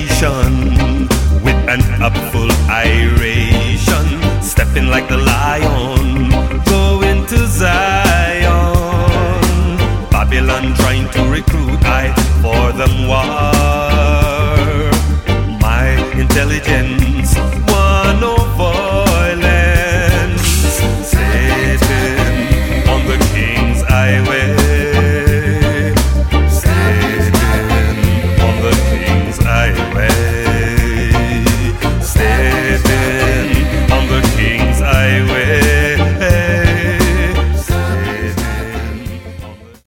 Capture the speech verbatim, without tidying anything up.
nation with an upful iration, stepping like the lion